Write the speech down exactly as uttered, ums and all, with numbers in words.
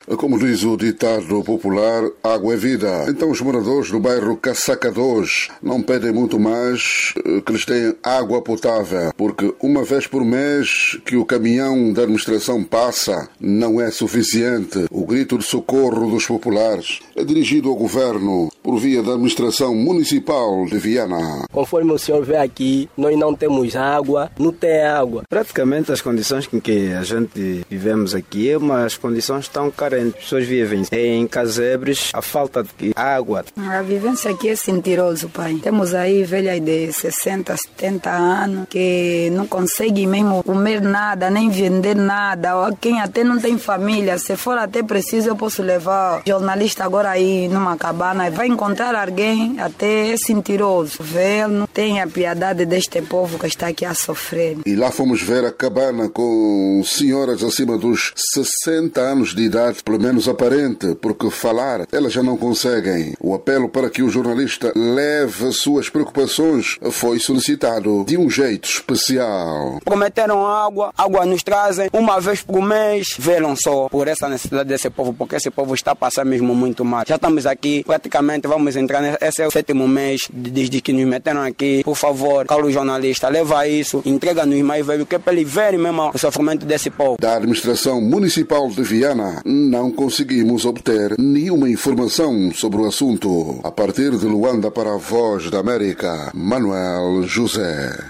Como diz o ditado popular, água é vida. Então os moradores do bairro Caçaca dois não pedem muito mais que lhes deem água potável, porque uma vez por mês que o caminhão da administração passa não é suficiente. O grito de socorro dos populares é dirigido ao governo por via da administração municipal de Viana. Conforme o senhor vê aqui, nós não temos água, não tem água. Praticamente as condições com que a gente vivemos aqui é umas condições tão carentes. As pessoas vivem em casebres, a falta de água. A vivência aqui é sentiroso, pai. Temos aí velhas de sessenta, setenta anos que não conseguem mesmo comer nada, nem vender nada. Ou quem até não tem família, se for até preciso, eu posso levar o jornalista agora aí numa cabana e vai encontrar alguém, até é sentiroso. O governo tenha piedade deste povo que está aqui a sofrer. E lá fomos ver a cabana com senhoras acima dos sessenta anos de idade, pelo menos aparente, porque falar elas já não conseguem. O apelo para que o jornalista leve suas preocupações foi solicitado de um jeito especial. Prometeram água, água nos trazem uma vez por mês, velam só por essa necessidade desse povo, porque esse povo está a passar mesmo muito mal. Já estamos aqui, praticamente vamos entrar, nesse, esse é o sétimo mês desde que nos meteram aqui. Por favor, Carlos jornalista, leva isso, entrega-nos mais velho, que é para ele ver mesmo o sofrimento desse povo. Da administração municipal de Viana, não conseguimos obter nenhuma informação sobre o assunto. A partir de Luanda para a Voz da América, Manuel José.